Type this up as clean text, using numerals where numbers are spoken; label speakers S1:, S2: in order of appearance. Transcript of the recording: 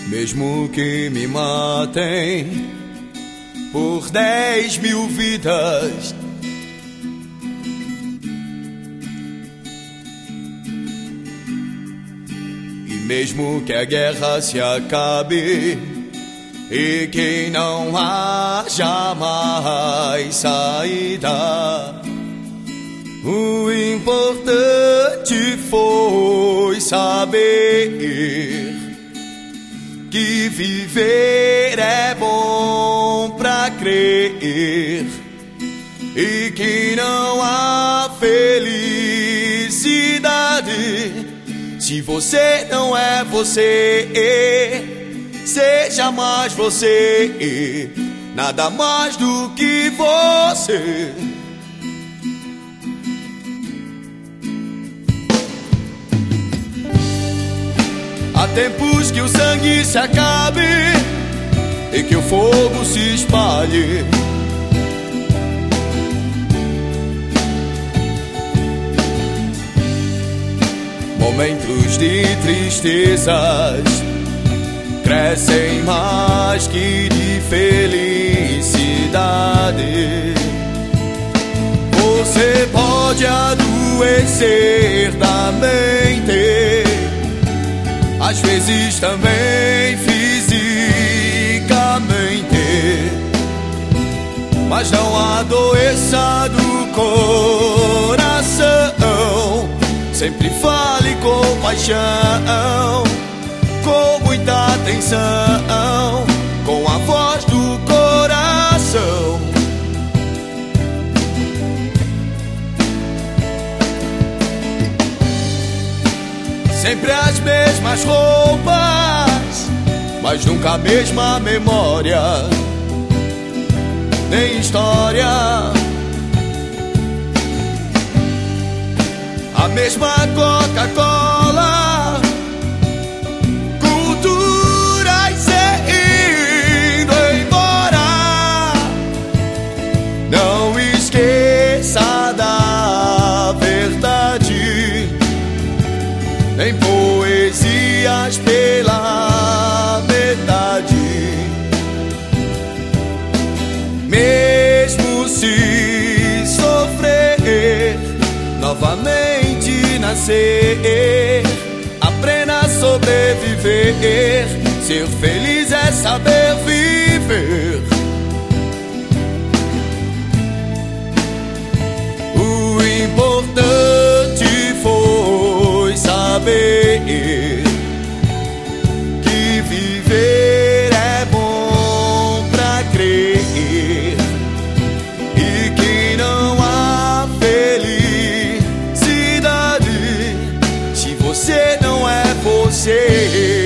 S1: Mesmo que me matem por 10.000 vidas, e mesmo que a guerra se acabe e que não haja mais saída, o importante foi saber que viver é bom pra crer e que não há felicidade se você não é você. Seja mais você, nada mais do que você. Há tempos que o sangue se acabe e que o fogo se espalhe. Momentos de tristezas crescem mais que de felicidade. Você pode adoecer da mente, às vezes também fisicamente, mas não adoeça do coração. Sempre fale com paixão, com muita atenção, com a voz do coração. Sempre as mesmas roupas, mas nunca a mesma memória, nem história. A mesma Coca-Cola, culturas indo embora. Não esqueça da verdade, nem poesias pela metade. Mesmo se sofrer, novamente nascer, aprenda a sobreviver. Ser feliz é saber viver. O importante foi saber que viver é bom pra crer e que não há felicidade se você não é você.